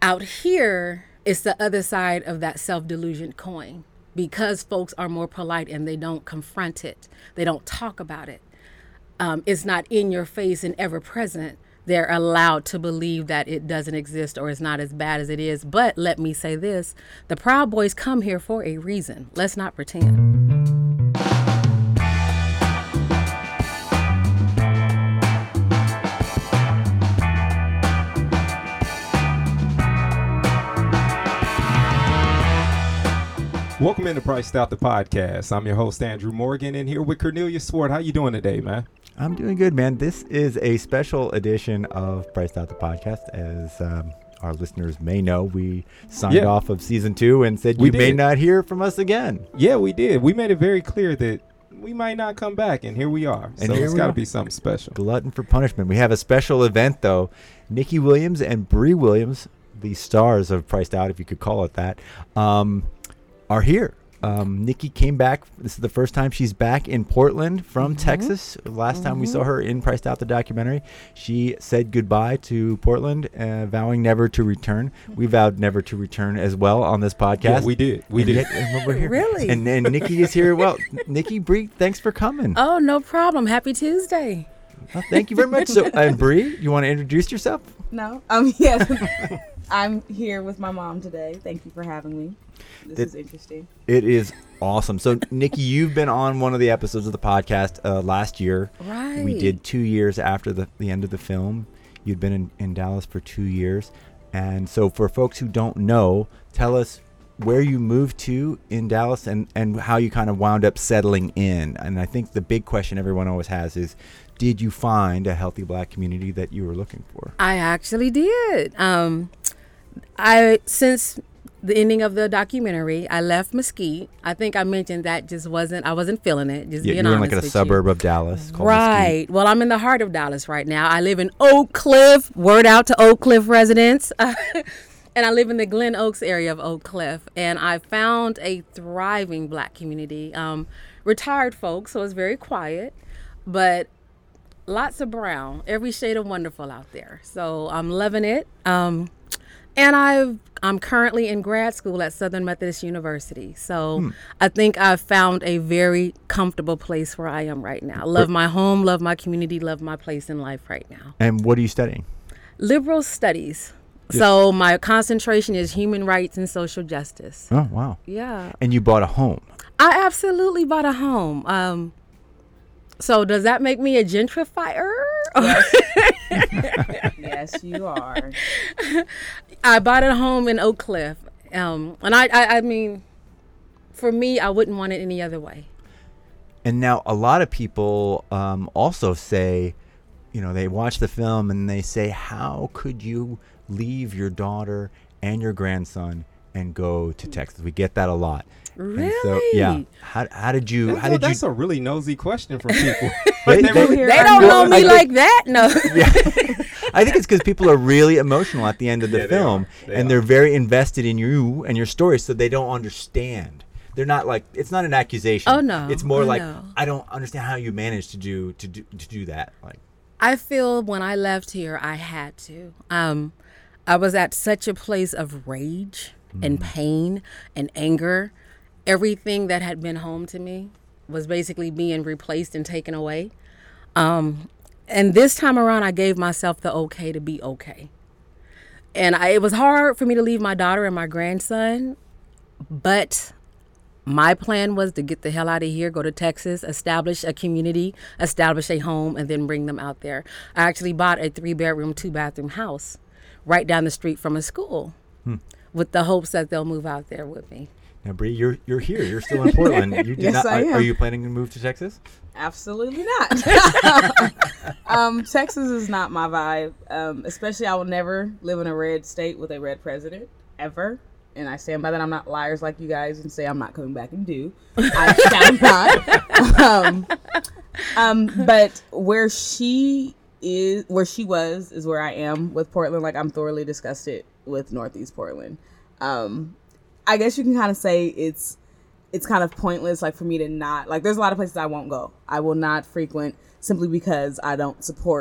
Out here, it's the other side of that self-delusion coin. Because folks are more polite and they don't confront it, they don't talk about it. It's not in your face and ever present. They're allowed to believe that it doesn't exist or is not as bad as it is. But let me say this, the Proud Boys come here for a reason. Let's not pretend. Welcome into Priced Out the Podcast. I'm your host, Andrew Morgan, and here with Cornelius Swart. How you doing today, man? I'm doing good, man. This is a special edition of Priced Out the Podcast. As our listeners may know, we signed off of season 2 and said you may not hear from us again. Yeah, we did. We made it very clear that we might not come back, and here we are. So it's got to be something special. Glutton for punishment. We have a special event, though. Nikki Williams and Bree Williams, the stars of Priced Out, if you could call it that, are here. Nikki came back. This is the first time she's back in Portland from Texas. Last time we saw her in Priced Out the documentary, she said goodbye to Portland, vowing never to return. We vowed never to return as well on this podcast. Yeah, we did. We did. And we're here. Really? And Nikki is here. Well, Nikki, Bree, thanks for coming. Oh, no problem. Happy Tuesday. Well, thank you very much. So, and Bree, you want to introduce yourself? No. Yes. I'm here with my mom today. Thank you for having me. This is interesting. It is awesome. So, Nikki, you've been on one of the episodes of the podcast last year. Right. We did 2 years after the end of the film. You'd been in Dallas for 2 years. And so for folks who don't know, tell us where you moved to in Dallas and how you kind of wound up settling in. And I think the big question everyone always has is, did you find a healthy Black community that you were looking for? I actually did. Since the ending of the documentary, I left Mesquite. I think I mentioned that I wasn't feeling it. Just being honest with you. You're in like a suburb of Dallas called Right. Mesquite. Well, I'm in the heart of Dallas right now. I live in Oak Cliff. Word out to Oak Cliff residents. And I live in the Glen Oaks area of Oak Cliff. And I found a thriving Black community. Retired folks, so it's very quiet. But lots of brown, every shade of wonderful out there. So I'm loving it. And I'm currently in grad school at Southern Methodist University. So I think I've found a very comfortable place where I am right now. Love my home, love my community, love my place in life right now. And what are you studying? Liberal studies. So my concentration is human rights and social justice. Oh, wow. Yeah. And you bought a home. I absolutely bought a home. So does that make me a gentrifier? Yes, you are. I bought a home in Oak Cliff. And I mean, for me, I wouldn't want it any other way. And now a lot of people also say, they watch the film and they say, how could you leave your daughter and your grandson and go to Texas? We get that a lot. Really? And so, yeah. How did you? That's a really nosy question from people. They don't know me like that. No. Yeah. I think it's because people are really emotional at the end of the film, they're very invested in you and your story, so they don't understand. They're not like, it's not an accusation. Oh no. It's more like, I don't understand how you managed to do that. Like, I feel when I left here, I had to. I was at such a place of rage and pain and anger. Everything that had been home to me was basically being replaced and taken away. And this time around, I gave myself the okay to be okay. And it was hard for me to leave my daughter and my grandson, but my plan was to get the hell out of here, go to Texas, establish a community, establish a home, and then bring them out there. I actually bought a 3-bedroom, 2-bathroom house right down the street from a school with the hopes that they'll move out there with me. Now, Bree, you're here. You're still in Portland. You did Yes, not. I am. Are you planning to move to Texas? Absolutely not. Texas is not my vibe. Especially, I will never live in a red state with a red president, ever. And I stand by that. I'm not liars like you guys and say I'm not coming back and do. I shall not. But where she was is where I am with Portland. Like, I'm thoroughly disgusted with Northeast Portland. I guess you can kind of say it's kind of pointless, like, for me to not, like, there's a lot of places I won't go. I will not frequent simply because I don't support it.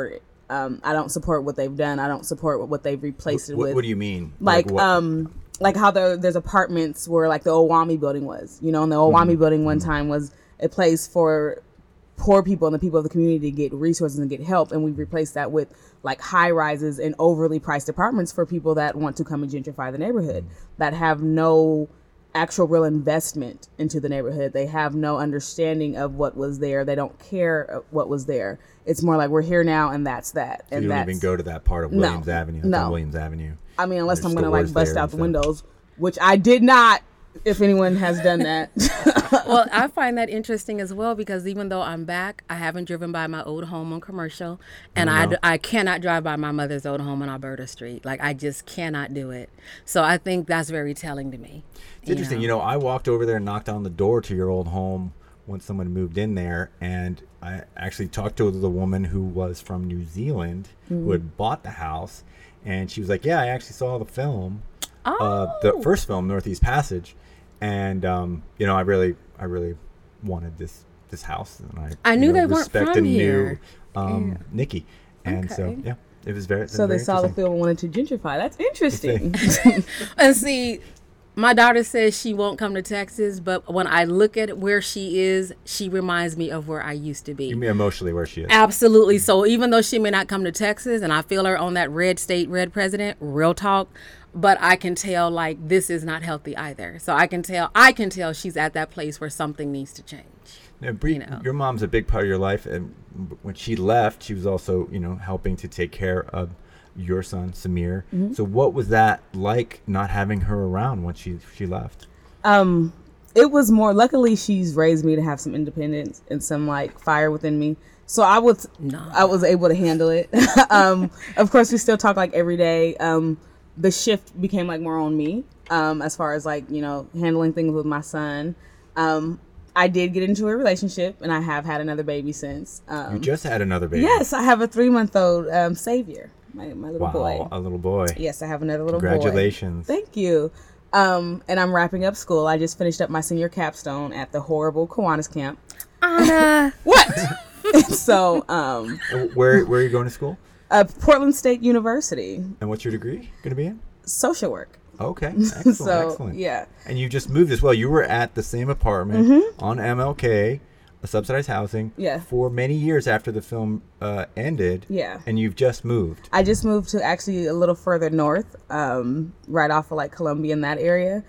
I don't support what they've done. I don't support what they've replaced it with. What do you mean? Like what? like how there's apartments where like the old Wami building was, and the old Wami building one time was a place for poor people and the people of the community to get resources and get help, and we've replaced that with like high rises and overly priced apartments for people that want to come and gentrify the neighborhood, that have no actual real investment into the neighborhood. They have no understanding of what was there. They don't care what was there. It's more like we're here now and that's that. So and you don't that's, even go to that part of Williams Avenue. That's on Williams Avenue. I mean, unless I'm There's going to like stores bust there out the and windows, which I did not, if anyone has done that. Well, I find that interesting as well, because even though I'm back, I haven't driven by my old home on Commercial, and I cannot drive by my mother's old home on Alberta Street. Like, I just cannot do it. So I think that's very telling to me. It's interesting. I walked over there and knocked on the door to your old home when someone moved in there, and I actually talked to the woman who was from New Zealand who had bought the house, and she was like, yeah, I actually saw the film, the first film, Northeast Passage, and I really wanted this house, and I knew they weren't from here. Nikki, and so it was very. So they saw the film and wanted to gentrify. That's interesting. And see, my daughter says she won't come to Texas, but when I look at where she is, she reminds me of where I used to be. You mean emotionally where she is? Absolutely. So even though she may not come to Texas, and I feel her on that red state, red president, real talk, but I can tell like this is not healthy either. So I can tell she's at that place where something needs to change. Now, Bree, your mom's a big part of your life, and when she left, she was also, helping to take care of your son, Samir. So what was that like, not having her around when she left? It was more, luckily she's raised me to have some independence and some like fire within me. So I was able to handle it. Of course, we still talk like every day. The shift became like more on me, as far as like, handling things with my son. I did get into a relationship, and I have had another baby since. You just had another baby? Yes, I have a 3-month-old Savior, my little boy. Wow, a little boy. Yes, I have another little boy. Congratulations. Thank you. And I'm wrapping up school. I just finished up my senior capstone at the horrible Kiwanis camp. Anna. What? So, where are you going to school? Portland State University. And what's your degree going to be in? Social work. Okay, excellent, excellent. Yeah. And you just moved as well. You were at the same apartment on MLK, a subsidized housing, for many years after the film ended. Yeah. And you've just moved. I just moved to actually a little further north, right off of like Columbia in that area.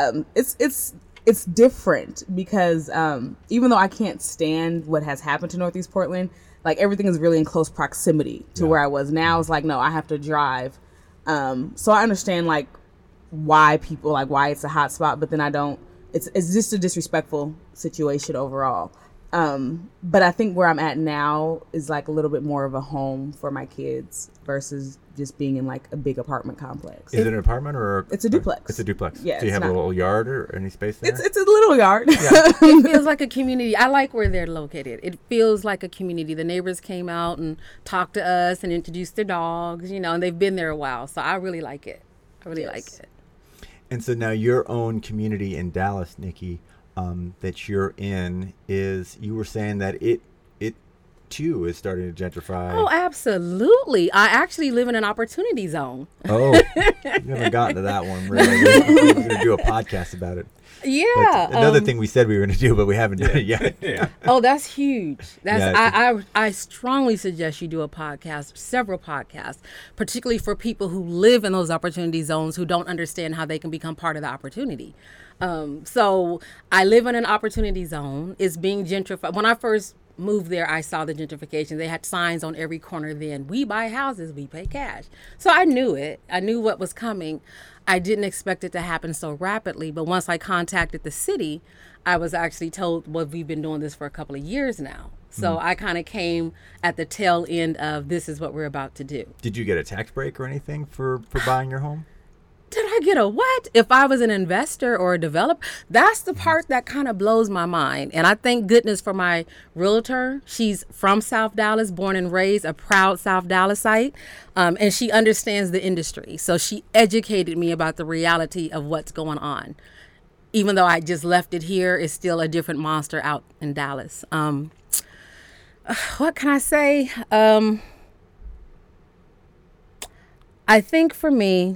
It's different because even though I can't stand what has happened to Northeast Portland, like everything is really in close proximity to where I was. Now it's like, no, I have to drive. So I understand like why people like why it's a hot spot, but then I don't. It's just a disrespectful situation overall. But I think where I'm at now is like a little bit more of a home for my kids versus just being in like a big apartment complex. Is it an apartment or it's a duplex? It's a duplex. Yeah. Do you have a little yard or any space there? It's a little yard. Yeah. It feels like a community. I like where they're located. It feels like a community. The neighbors came out and talked to us and introduced their dogs, and they've been there a while. So I really like it. I really like it. And so now your own community in Dallas, Nikki, that you're in is, you were saying that it too is starting to gentrify. Oh, absolutely. I actually live in an opportunity zone. Oh, you haven't gotten to that one really. We're going to do a podcast about it. Yeah. That's another thing we said we were going to do, but we haven't done it yet. Yeah. Oh, that's huge. I strongly suggest you do a podcast, several podcasts, particularly for people who live in those opportunity zones who don't understand how they can become part of the opportunity. So I live in an opportunity zone. It's being gentrified. When I first moved there, I saw the gentrification. They had signs on every corner then. We buy houses, we pay cash. So I knew it. I knew what was coming. I didn't expect it to happen so rapidly. But once I contacted the city, I was actually told, well, we've been doing this for a couple of years now. So I kind of came at the tail end of this is what we're about to do. Did you get a tax break or anything for buying your home? Did I get a what? If I was an investor or a developer, that's the part that kind of blows my mind. And I thank goodness for my realtor. She's from South Dallas, born and raised, a proud South Dallasite. And she understands the industry. So she educated me about the reality of what's going on. Even though I just left it here, it's still a different monster out in Dallas. What can I say? I think for me,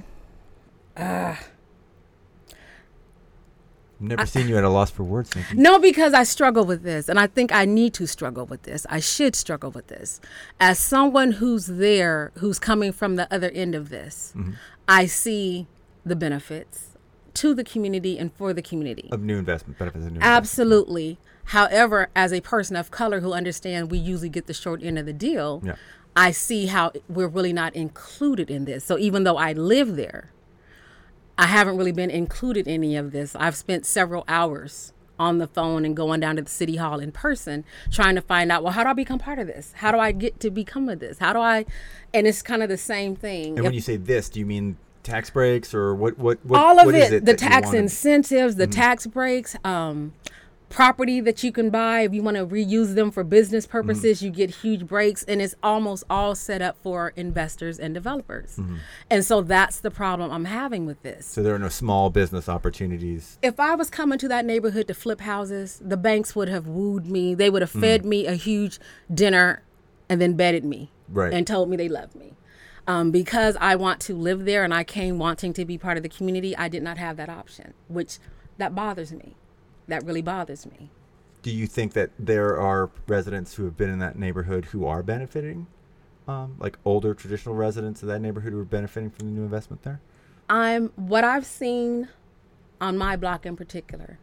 Never seen you at a loss for words, Nikki. no, because I struggle with this, and I think I need to struggle with this. I should struggle with this. As someone who's there, who's coming from the other end of this, I see the benefits to the community and for the community. Of new investment, benefits of new Absolutely. However, as a person of color who understands we usually get the short end of the deal, Yeah. I see how we're really not included in this. So even though I live there, I haven't really been included in any of this. I've spent several hours on the phone and going down to the city hall in person trying to find out, well, how do I become part of this? How do I get to become of this? How do I, and it's kind of the same thing. And when you say this, do you mean tax breaks or what All of what is it, the that you tax wanted? incentives, the tax breaks, property that you can buy. If you want to reuse them for business purposes, you get huge breaks, and it's almost all set up for investors and developers. And so that's the problem I'm having with this. So there are no small business opportunities. If I was coming to that neighborhood to flip houses, the banks would have wooed me. They would have fed me a huge dinner and then bedded me Right. and told me they loved me. Because I want to live there and I came wanting to be part of the community, I did not have that option, which that bothers me. That really bothers me. Do you think that there are residents who have been in that neighborhood who are benefiting? Like older traditional residents of that neighborhood who are benefiting from the new investment there? What I've seen on my block in particular,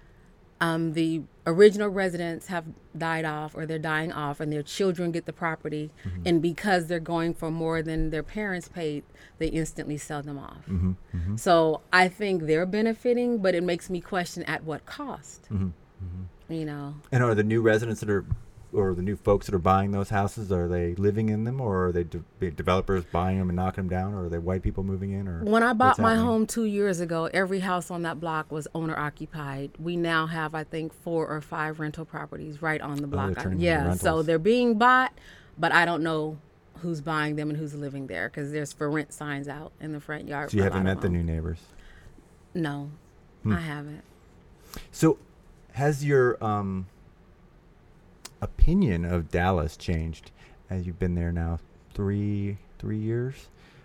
the original residents have died off or they're dying off and their children get the property. And because they're going for more than their parents paid, they instantly sell them off. So I think they're benefiting, but it makes me question at what cost, you know? And are the new residents that are, or the new folks that are buying those houses, are they living in them, or are they developers buying them and knocking them down, or are they white people moving in? Or When I bought what's my happening? home 2 years ago, every house on that block was owner occupied. We now have, I think, 4 or 5 rental properties right on the block. turning into Yeah, so rentals. they're being bought, but I don't know who's buying them and who's living there because there's for rent signs out in the front yard. So you for a haven't lot met the of new them. neighbors. No, I haven't. So has your opinion of Dallas changed as you've been there now 3 years?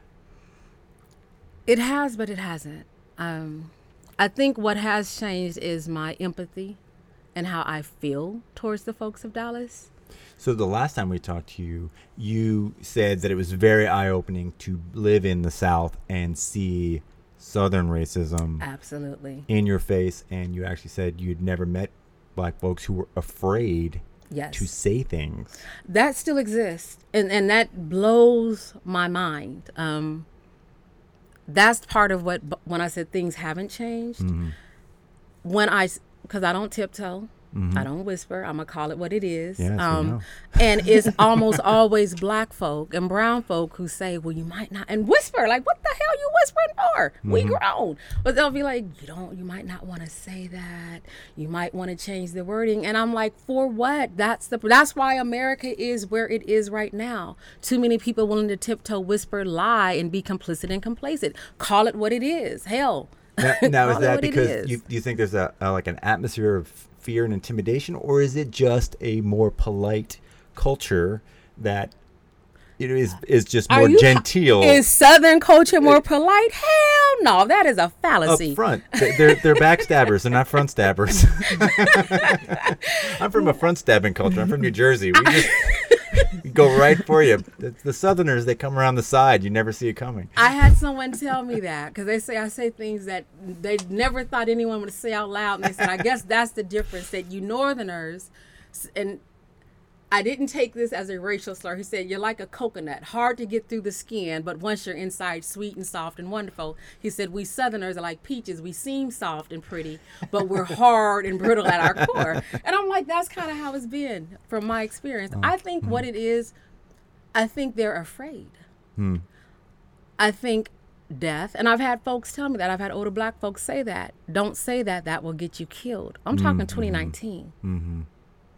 It has, but it hasn't. I think what has changed is my empathy and how I feel towards the folks of Dallas. So the last time we talked to you, you said that it was very eye-opening to live in the South and see Southern racism Absolutely. in your face, and you actually said you'd never met black folks who were afraid Yes. to say things. That still exists, and that blows my mind. That's part of what, when I said things haven't changed, because I don't tiptoe, I don't whisper, I'm gonna call it what it is. Yes, we know. And it's almost always black folk and brown folk who say, well, you might not, and whisper, like, what the hell you whispering for? We grown. But they'll be like, you might not want to say that. You might want to change the wording. And I'm like, for what? That's why America is where it is right now. Too many people willing to tiptoe, whisper, lie, and be complicit and complacent. Call it what it is. Hell. Now Call is it that what it because is. do you think there's a like an atmosphere of fear and intimidation, or is it just a more polite culture that is just more genteel? Is Southern culture more polite? Hell no, that is a fallacy. Up front, they're backstabbers. They're not front stabbers. I'm from a front stabbing culture. I'm from New Jersey. We just go right for you. The Southerners, they come around the side. You never see it coming. I had someone tell me that because they say I say things that they never thought anyone would say out loud. And they said, I guess that's the difference, that you Northerners, and I didn't take this as a racial slur. He said, you're like a coconut, hard to get through the skin, but once you're inside, sweet and soft and wonderful. He said, we Southerners are like peaches. We seem soft and pretty, but we're hard and brittle at our core. And I'm like, that's kind of how it's been from my experience. I think what it is, I think they're afraid. I think death, and I've had folks tell me that. I've had older black folks say that. Don't say that. That will get you killed. I'm talking 2019.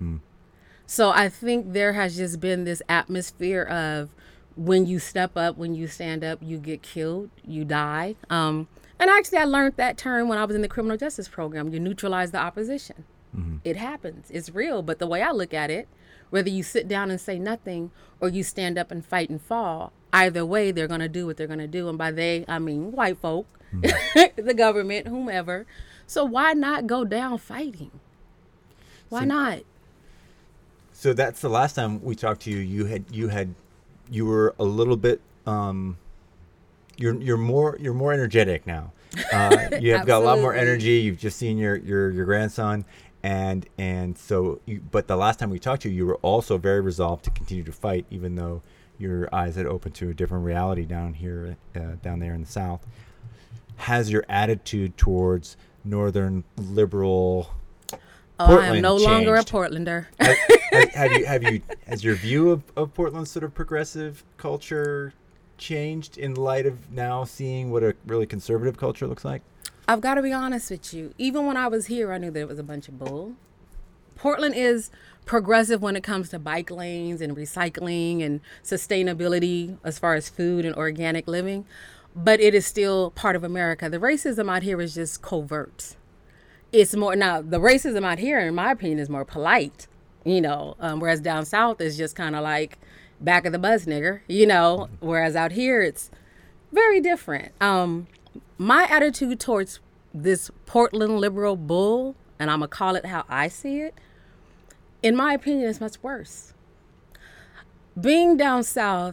So I think there has just been this atmosphere of when you step up, when you stand up, you get killed, you die. And actually, I learned that term when I was in the criminal justice program. You neutralize the opposition. It happens. It's real. But the way I look at it, whether you sit down and say nothing or you stand up and fight and fall, either way, they're going to do what they're going to do. And by they, I mean white folk, the government, whomever. So why not go down fighting? Why not? So that's the last time we talked to you. You were a little bit. You're more energetic now. You have got a lot more energy. You've just seen your grandson, and so. But the last time we talked to you, you were also very resolved to continue to fight, even though your eyes had opened to a different reality down here, down there in the South. Has your attitude towards Northern liberal Portland I'm no longer a changed? Portlander. Has your view of Portland's sort of progressive culture changed in light of now seeing what a really conservative culture looks like? I've got to be honest with you. Even when I was here, I knew that it was a bunch of bull. Portland is progressive when it comes to bike lanes and recycling and sustainability as far as food and organic living, but it is still part of America. The racism out here is just covert. It's more, now the racism out here, in my opinion, is more polite, whereas down south is just kind of like back of the bus nigger, whereas out here it's very different. My attitude towards this Portland liberal bull, and I'm gonna call it how I see it, in my opinion, is much worse. Being down south,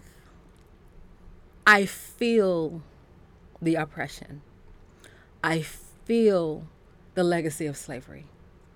I feel the oppression. I feel the legacy of slavery.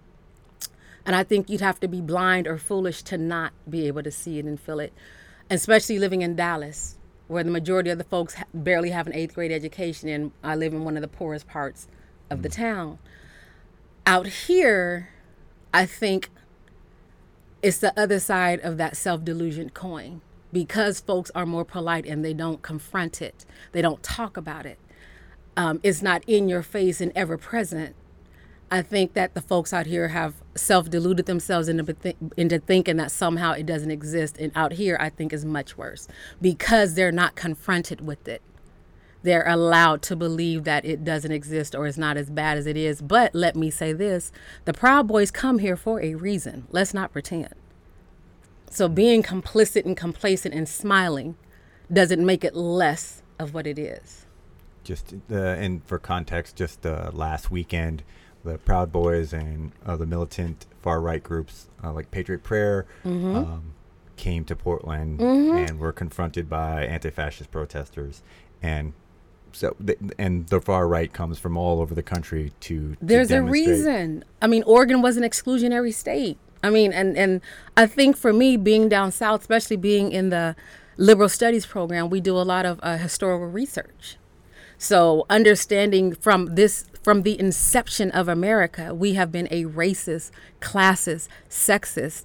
And I think you'd have to be blind or foolish to not be able to see it and feel it, especially living in Dallas, where the majority of the folks barely have an 8th grade education, and I live in one of the poorest parts of the town. Out here, I think it's the other side of that self-delusion coin, because folks are more polite and they don't confront it. They don't talk about it. It's not in your face and ever present. I think that the folks out here have self-deluded themselves into thinking that somehow it doesn't exist. And out here, I think is much worse, because they're not confronted with it. They're allowed to believe that it doesn't exist or is not as bad as it is. But let me say this, the Proud Boys come here for a reason. Let's not pretend. So being complicit and complacent and smiling doesn't make it less of what it is. Just and for context, just last weekend, the Proud Boys and the militant far-right groups like Patriot Prayer came to Portland and were confronted by anti-fascist protesters. And so, and the far right comes from all over the country to There's a demonstrate. reason. I mean, Oregon was an exclusionary state. I mean, and I think for me, being down south, especially being in the liberal studies program, we do a lot of historical research. So understanding from the inception of America, we have been a racist, classist, sexist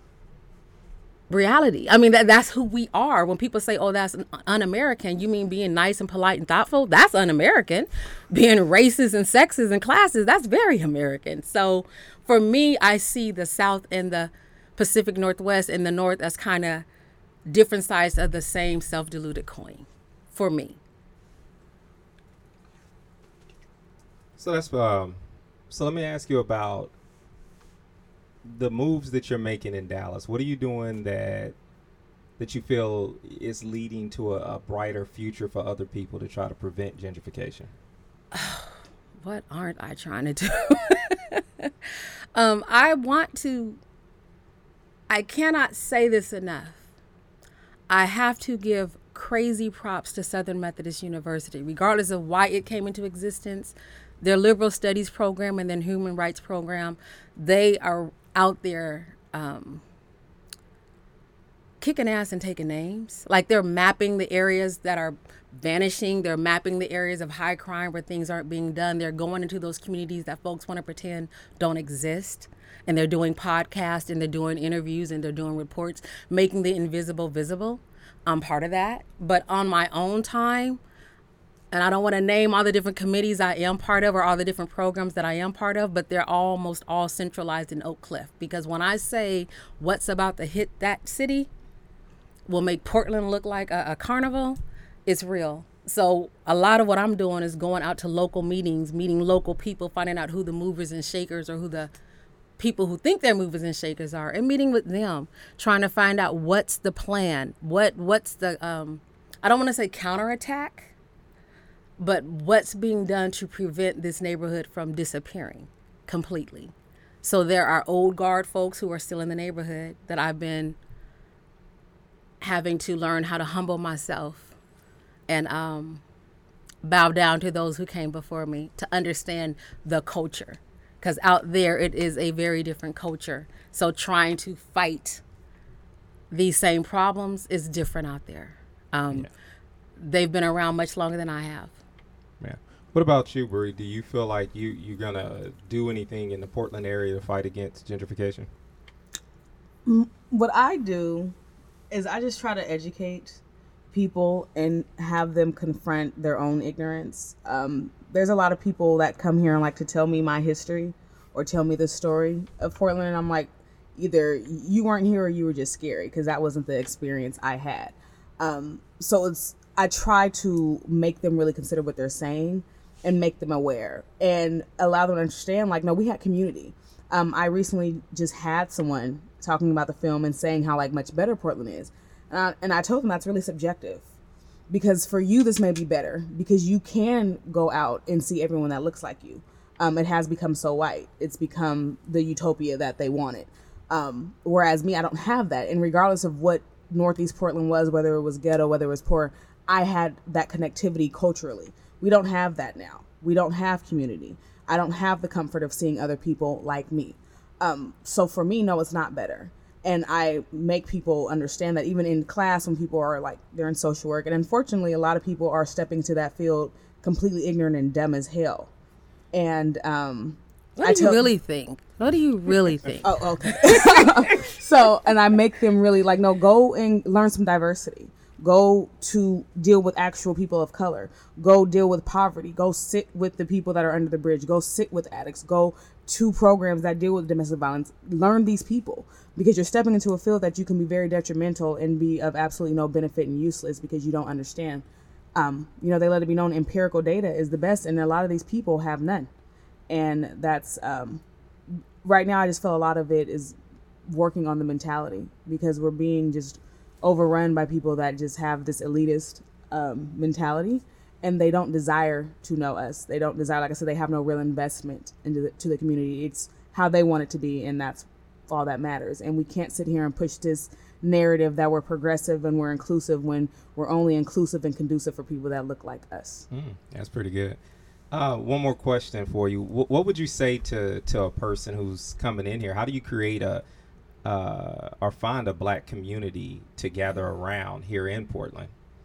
reality. I mean, that's who we are. When people say, oh, that's un-American, you mean being nice and polite and thoughtful? That's un-American. Being racist and sexist and classist, that's very American. So for me, I see the South and the Pacific Northwest and the North as kind of different sides of the same self-deluded coin for me. So that's so let me ask you about the moves that you're making in Dallas. What are you doing that you feel is leading to a brighter future for other people to try to prevent gentrification? What aren't I trying to do? I cannot say this enough. I have to give crazy props to Southern Methodist University, regardless of why it came into existence. Their liberal studies program and then human rights program, they are out there kicking ass and taking names. Like, they're mapping the areas that are vanishing. They're mapping the areas of high crime where things aren't being done. They're going into those communities that folks want to pretend don't exist. And they're doing podcasts and they're doing interviews and they're doing reports, making the invisible visible. I'm part of that. But on my own time, and I don't want to name all the different committees I am part of or all the different programs that I am part of, but they're almost all centralized in Oak Cliff. Because when I say what's about to hit that city will make Portland look like a carnival, it's real. So a lot of what I'm doing is going out to local meetings, meeting local people, finding out who the movers and shakers or who the people who think they're movers and shakers are, and meeting with them, trying to find out what's the plan, what's the I don't want to say counterattack, but what's being done to prevent this neighborhood from disappearing completely. So there are old guard folks who are still in the neighborhood that I've been having to learn how to humble myself and bow down to those who came before me to understand the culture. Because out there, it is a very different culture. So trying to fight these same problems is different out there. They've been around much longer than I have. Yeah. What about you, Bree? Do you feel like you're going to do anything in the Portland area to fight against gentrification? What I do is I just try to educate people and have them confront their own ignorance. There's a lot of people that come here and like to tell me my history or tell me the story of Portland. And I'm like, either you weren't here or you were just scary, because that wasn't the experience I had. So I try to make them really consider what they're saying and make them aware and allow them to understand, like, no, we had community. I recently just had someone talking about the film and saying how like much better Portland is. And I told them that's really subjective, because for you, this may be better because you can go out and see everyone that looks like you. It has become so white. It's become the utopia that they wanted. Whereas me, I don't have that. And regardless of what Northeast Portland was, whether it was ghetto, whether it was poor, I had that connectivity culturally. We don't have that now. We don't have community. I don't have the comfort of seeing other people like me. So for me, no, it's not better. And I make people understand that even in class, when people are like, they're in social work, and unfortunately, a lot of people are stepping to that field completely ignorant and dumb as hell. And what do you really think? What do you really think? Oh, okay. So, and I make them really like, no, go and learn some diversity. Go to deal with actual people of color. Go deal with poverty. Go sit with the people that are under the bridge. Go sit with addicts. Go to programs that deal with domestic violence. Learn these people, because you're stepping into a field that you can be very detrimental and be of absolutely no benefit and useless because you don't understand. They let it be known empirical data is the best, and a lot of these people have none. And that's right now, I just feel a lot of it is working on the mentality, because we're being just overrun by people that just have this elitist mentality, and they don't desire to know us. They don't desire, like I said, they have no real investment into the community. It's how they want it to be, and that's all that matters. And we can't sit here and push this narrative that we're progressive and we're inclusive when we're only inclusive and conducive for people that look like us. That's pretty good. One more question for you. What would you say to a person who's coming in here? How do you create or find a Black community to gather around here in Portland?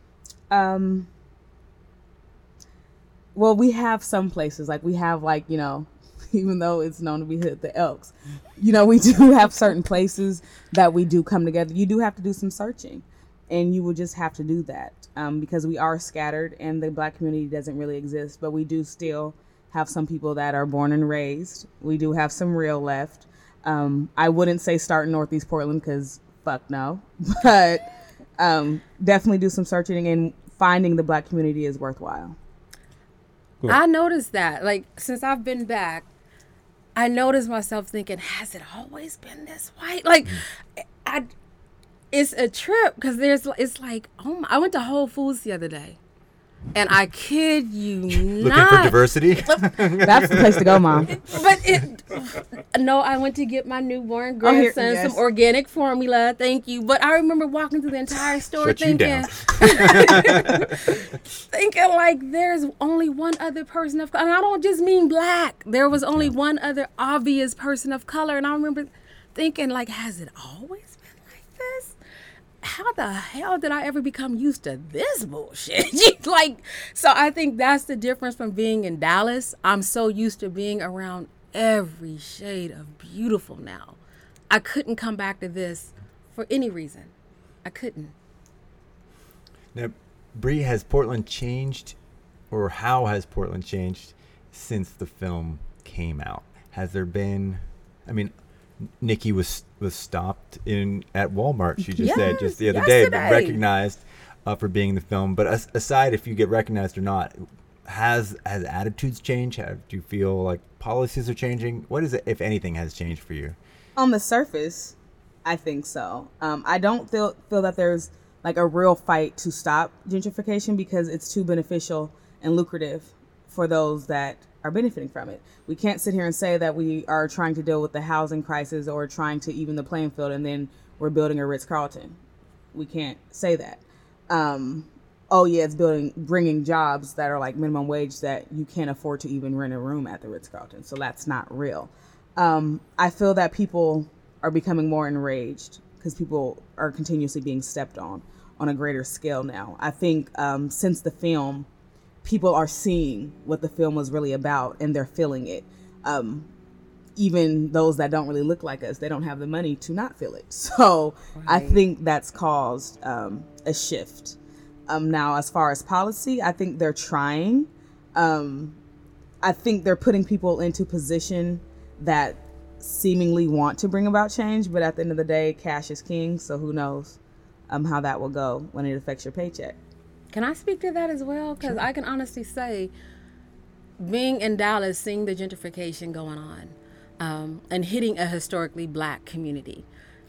Well, we have some places, like we have even though it's known to be the Elks, we do have certain places that we do come together. You do have to do some searching, and you will just have to do that because we are scattered and the Black community doesn't really exist, but we do still have some people that are born and raised. We do have some real left. I wouldn't say start in Northeast Portland because fuck no, but definitely do some searching, and finding the Black community is worthwhile. Cool. I noticed that, since I've been back, I noticed myself thinking, has it always been this white? It's a trip, because it's like, I went to Whole Foods the other day, and I kid you not. Looking for diversity? That's the place to go, Mom. No, I went to get my newborn grandson some organic formula. Thank you. But I remember walking through the entire store thinking like there's only one other person of color. And I don't just mean Black. There was only one other obvious person of color. And I remember thinking, like, has it always been like this? How the hell did I ever become used to this bullshit? So I think that's the difference from being in Dallas. I'm so used to being around every shade of beautiful now. I couldn't come back to this for any reason. I couldn't. Now, Bree, has Portland changed, or how has Portland changed since the film came out? Has there been, Nikki was stopped at Walmart, she just said just the other day, but recognized for being in the film. But aside if you get recognized or not, has attitudes changed? Do you feel like policies are changing? What is it, if anything, has changed for you? On the surface, I think so. I don't feel that there's like a real fight to stop gentrification because it's too beneficial and lucrative for those that are benefiting from it. We can't sit here and say that we are trying to deal with the housing crisis or trying to even the playing field and then we're building a Ritz-Carlton. We can't say that. Oh yeah, it's bringing jobs that are like minimum wage that you can't afford to even rent a room at the Ritz-Carlton. So that's not real. I feel that people are becoming more enraged because people are continuously being stepped on a greater scale now. I think since the film, people are seeing what the film was really about and they're feeling it. Even those that don't really look like us, they don't have the money to not feel it. So right. I think that's caused a shift. Now, as far as policy, I think they're trying. I think they're putting people into position that seemingly want to bring about change, but at the end of the day, cash is king. So who knows how that will go when it affects your paycheck. Can I speak to that as well? Because sure. I can honestly say, being in Dallas, seeing the gentrification going on, and hitting a historically black community,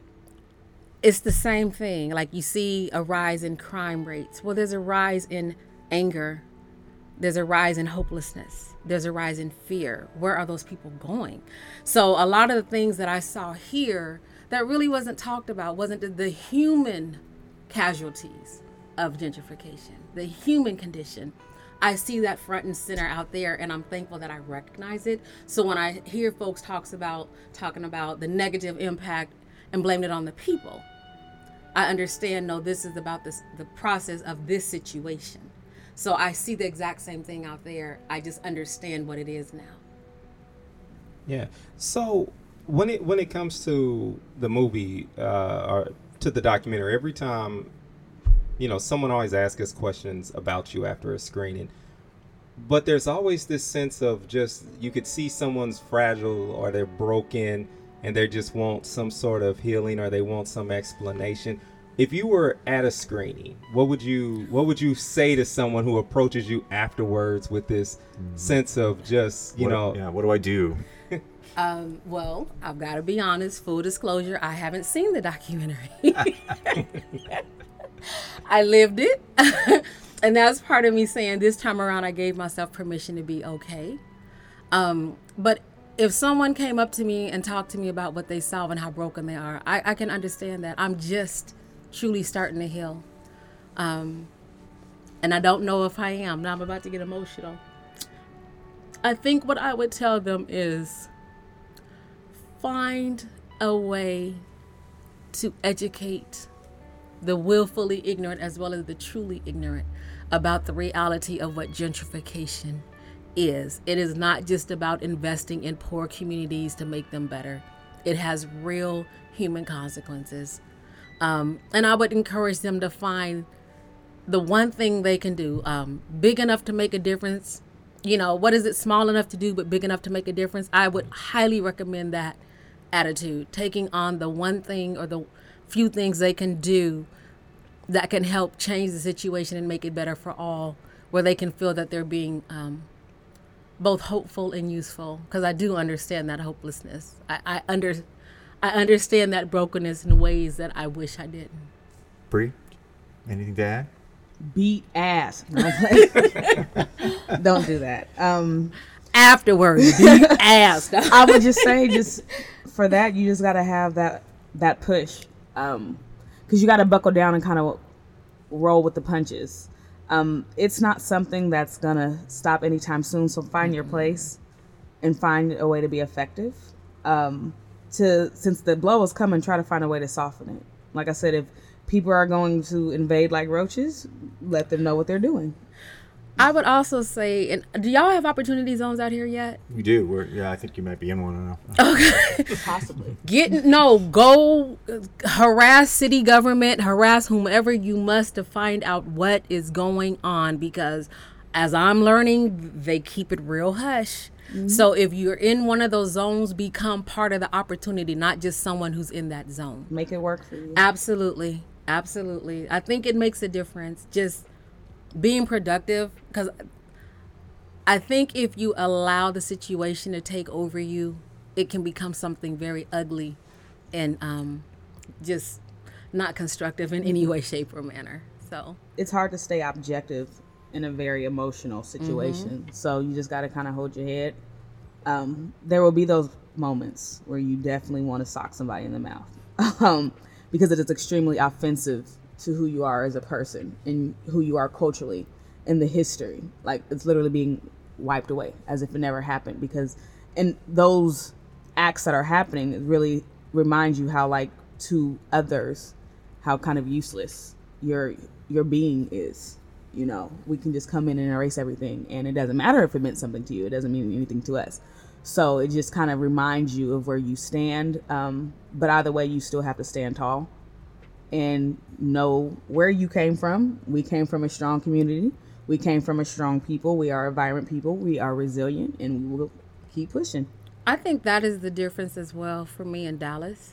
it's the same thing. Like you see a rise in crime rates. Well, there's a rise in anger. There's a rise in hopelessness. There's a rise in fear. Where are those people going? So a lot of the things that I saw here that really wasn't talked about wasn't the human casualties of gentrification, the human condition. I see that front and center out there, and I'm thankful that I recognize it. So when I hear folks talking about the negative impact and blame it on the people, I understand, no, this is about the process of this situation. So I see the exact same thing out there. I just understand what it is now. Yeah. So when it comes to the movie or to the documentary, every time, someone always asks us questions about you after a screening, but there's always this sense of just, you could see someone's fragile or they're broken and they just want some sort of healing or they want some explanation. If you were at a screening, what would you say to someone who approaches you afterwards with this sense of just, what do I do? Well, I've got to be honest, full disclosure, I haven't seen the documentary. I lived it. And that's part of me saying this time around, I gave myself permission to be okay. But if someone came up to me and talked to me about what they saw and how broken they are, I can understand that. I'm just truly starting to heal. And I don't know if I am. Now I'm about to get emotional. I think what I would tell them is find a way to educate the willfully ignorant as well as the truly ignorant about the reality of what gentrification is. It is not just about investing in poor communities to make them better. It has real human consequences. And I would encourage them to find the one thing they can do, big enough to make a difference. What is it small enough to do but big enough to make a difference? I would highly recommend that attitude, taking on the one thing or the few things they can do that can help change the situation and make it better for all, where they can feel that they're being both hopeful and useful. Because I do understand that hopelessness. I understand that brokenness in ways that I wish I didn't. Bree, anything to add? Beat ass. Don't do that. Afterwards, beat ass. I would just say, just for that, you just got to have that push. Because you got to buckle down and kind of roll with the punches. It's not something that's going to stop anytime soon. So find your place and find a way to be effective. Since the blow is coming, try to find a way to soften it. Like I said, if people are going to invade like roaches, let them know what they're doing. I would also say, and do y'all have opportunity zones out here yet? We do. I think you might be in one now. Okay. Possibly. Go harass city government, harass whomever you must to find out what is going on, because as I'm learning, they keep it real hush. Mm-hmm. So if you're in one of those zones, become part of the opportunity, not just someone who's in that zone. Make it work for you. Absolutely. I think it makes a difference. Just being productive, because I think if you allow the situation to take over you, it can become something very ugly and just not constructive in any way, shape, or manner. So It's hard to stay objective in a very emotional situation. So you just got to kind of hold your head. There will be those moments where you definitely want to sock somebody in the mouth because it is extremely offensive to who you are as a person and who you are culturally in the history. Like, it's literally being wiped away as if it never happened, because and those acts that are happening, it really reminds you how, like, to others, how kind of useless your being is. You know, we can just come in and erase everything, and it doesn't matter if it meant something to you. It doesn't mean anything to us. So it just kind of reminds you of where you stand. But either way, you still have to stand tall and know where you came from. We came from a strong community. We came from a strong people. We are a vibrant people. We are resilient, and we will keep pushing. I think that is the difference as well for me in Dallas.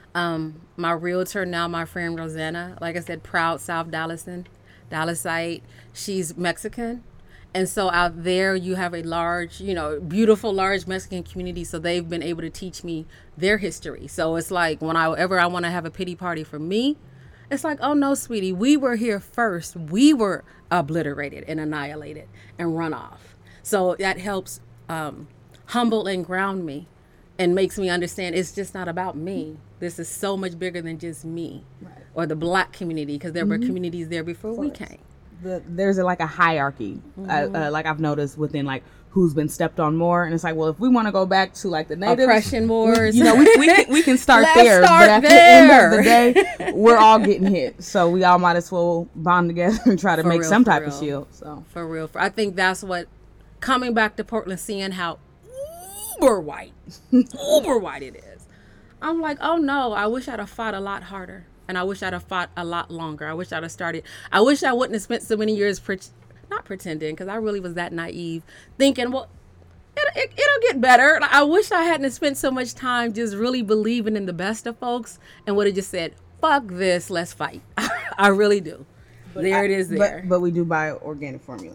My realtor now, my friend Rosanna, like I said, proud South Dallasite. She's Mexican. And so out there you have a large, beautiful, large Mexican community. So they've been able to teach me their history. So it's like whenever I want to have a pity party for me, it's like, oh no, sweetie, we were here first. We were obliterated and annihilated and run off. So that helps humble and ground me and makes me understand it's just not about me. This is so much bigger than just me or the Black community, because there were communities there before we came. There's like a hierarchy, like I've noticed within like who's been stepped on more, and it's like, well, if we want to go back to like the natives, oppression wars, we can start Let's there. Start but at there. the end of the day, we're all getting hit, so we all might as well bond together and try to make some type of shield. So for real, I think that's what coming back to Portland, seeing how uber white it is. I'm like, oh no, I wish I'd have fought a lot harder. And I wish I'd have fought a lot longer. I wish I'd have started. I wish I wouldn't have spent so many years not pretending, because I really was that naive, thinking, well, it'll get better. I wish I hadn't spent so much time just really believing in the best of folks and would have just said, fuck this, let's fight. I really do. But it is there. But we do buy organic formula.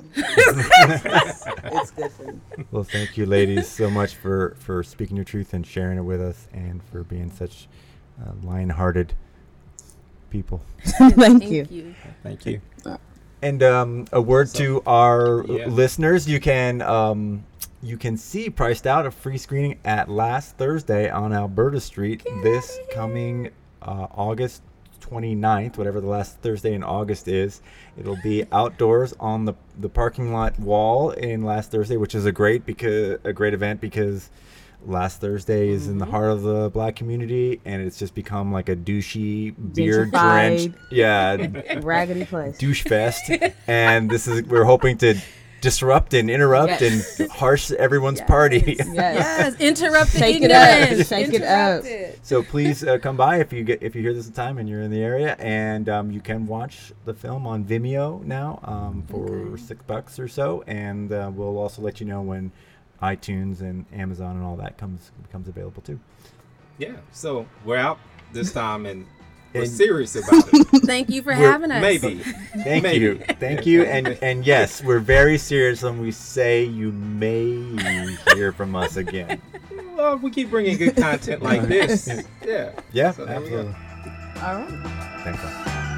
It's good for you. Well, thank you, ladies, so much for speaking your truth and sharing it with us, and for being such lion-hearted people. Thank you. Thank you. And a word to our listeners: you can see Priced Out, a free screening at Last Thursday on Alberta Street this coming August 29th, whatever the last Thursday in August is. It'll be outdoors on the parking lot wall in Last Thursday, which is a great event, because Last Thursday is in the heart of the Black community, and it's just become like a douchey, beer-drenched, raggedy place, douche fest. And we're hoping to disrupt and interrupt and harsh everyone's party. Yes, interrupt the Shake ignorance. Shake it up. So please come by if you hear this in time and you're in the area, and you can watch the film on Vimeo now for $6 or so, and we'll also let you know when iTunes and Amazon and all that becomes available too. Yeah, so we're out this time, and we're serious about it. Thank you for having us. Maybe. Thank you, and yes, we're very serious when we say you may hear from us again. Well, if we keep bringing good content like this, yeah. Yeah, so there we absolutely. go. All right. Thanks.